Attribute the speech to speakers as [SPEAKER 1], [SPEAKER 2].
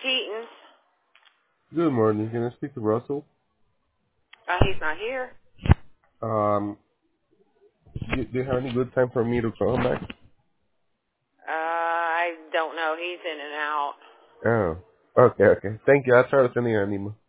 [SPEAKER 1] Keaton.
[SPEAKER 2] Good morning. Can I speak to Russell?
[SPEAKER 1] He's not here.
[SPEAKER 2] Um, do you have any good time for me to call him back?
[SPEAKER 1] I don't know. He's in and out.
[SPEAKER 2] Oh, okay. Thank you. I'll try to send you an email.